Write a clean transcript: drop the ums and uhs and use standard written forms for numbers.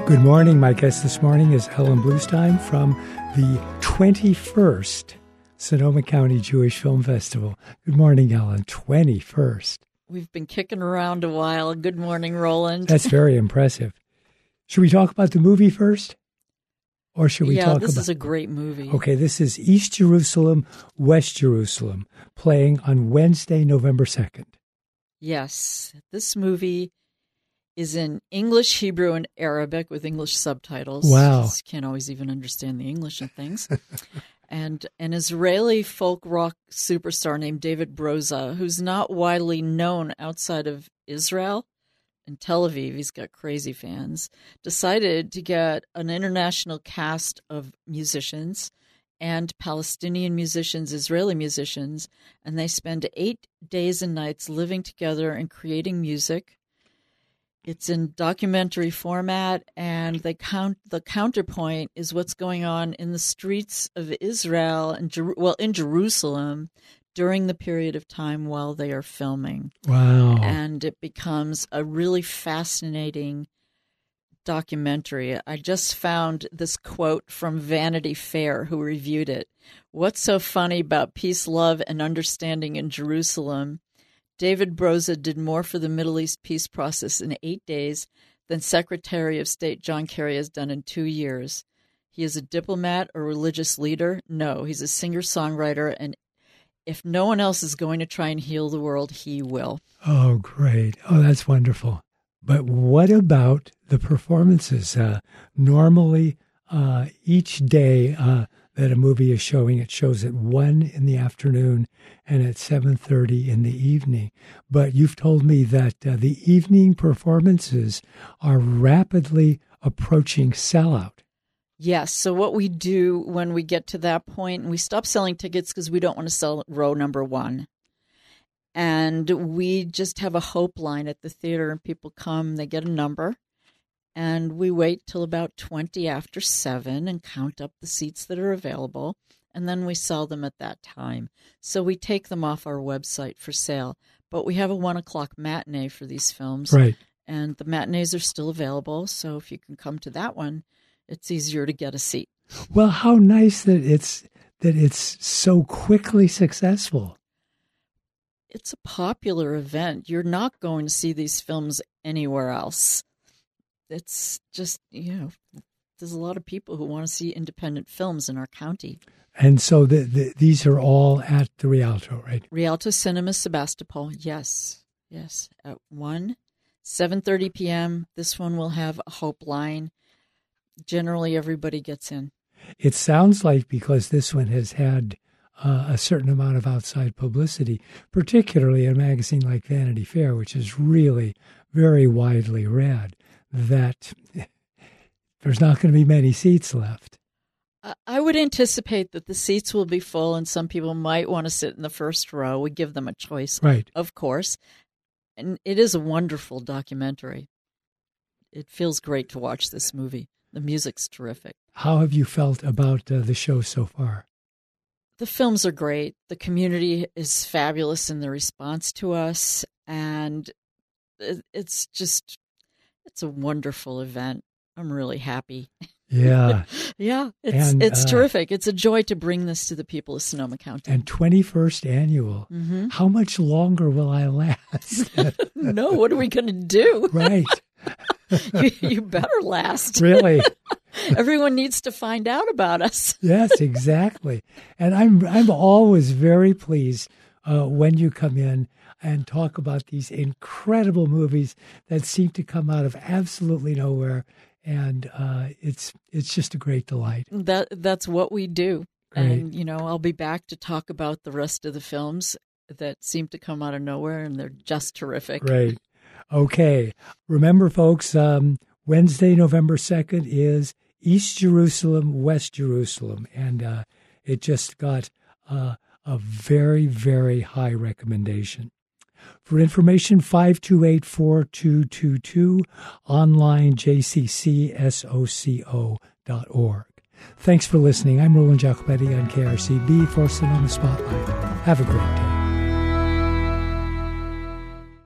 Good morning. My guest this morning is Ellen Bluestein from the 21st Sonoma County Jewish Film Festival. Good morning, Ellen. 21st. We've been kicking around a while. Good morning, Roland. That's very impressive. Should we talk about the movie first? Or should we talk about... Yeah, this is a great movie. Okay, this is East Jerusalem, West Jerusalem, playing on Wednesday, November 2nd. Yes, this movie is in English, Hebrew, and Arabic with English subtitles. Wow. You can't always even understand the English and things. And an Israeli folk rock superstar named David Broza, who's not widely known outside of Israel and Tel Aviv, he's got crazy fans, decided to get an international cast of musicians and Palestinian musicians, Israeli musicians, and they spend 8 days and nights living together and creating music. It's in documentary format, and the counterpoint is what's going on in the streets of Israel and in Jerusalem during the period of time while they are filming. Wow. And it becomes a really fascinating documentary. I just found this quote from Vanity Fair, who reviewed it. "What's so funny about peace, love, and understanding in Jerusalem? David Broza did more for the Middle East peace process in 8 days than Secretary of State John Kerry has done in 2 years. He is a diplomat or religious leader? No, he's a singer-songwriter, and if no one else is going to try and heal the world, he will." Oh, great. Oh, that's wonderful. But what about the performances? Normally, each day that a movie is showing, it shows at 1 in the afternoon and at 7:30 in the evening. But you've told me that the evening performances are rapidly approaching sellout. Yes. So what we do when we get to that point, and we stop selling tickets because we don't want to sell row number 1. And we just have a hope line at the theater, and people come, they get a number, and we wait till about 20 after 7 and count up the seats that are available, and then we sell them at that time. So we take them off our website for sale. But we have a 1 o'clock matinee for these films. Right. And the matinees are still available, so if you can come to that one, it's easier to get a seat. Well, how nice that it's so quickly successful. It's a popular event. You're not going to see these films anywhere else. It's just, there's a lot of people who want to see independent films in our county. And so these are all at the Rialto, right? Rialto Cinema Sebastopol, yes. At 1, 7:30 p.m. This one will have a hope line. Generally, everybody gets in. It sounds like because this one has had a certain amount of outside publicity, particularly a magazine like Vanity Fair, which is really very widely read, that there's not going to be many seats left. I would anticipate that the seats will be full, and some people might want to sit in the first row. We give them a choice, right? Of course. And it is a wonderful documentary. It feels great to watch this movie. The music's terrific. How have you felt about the show so far? The films are great. The community is fabulous in the response to us, and it's a wonderful event. I'm really happy. Yeah. Yeah, it's terrific. It's a joy to bring this to the people of Sonoma County. And 21st annual. Mm-hmm. How much longer will I last? No, what are we going to do? Right. You better last. Really? Everyone needs to find out about us. Yes, exactly. And I'm always very pleased when you come in and talk about these incredible movies that seem to come out of absolutely nowhere. And it's just a great delight. That's what we do. Great. And, I'll be back to talk about the rest of the films that seem to come out of nowhere, and they're just terrific. Great. Okay. Remember, folks, Wednesday, November 2nd is East Jerusalem, West Jerusalem. And it just got a very, very high recommendation. For information, 528-4222, online, jccsoco.org. Thanks for listening. I'm Roland Giacobetti on KRCB for Sonoma Spotlight. Have a great day.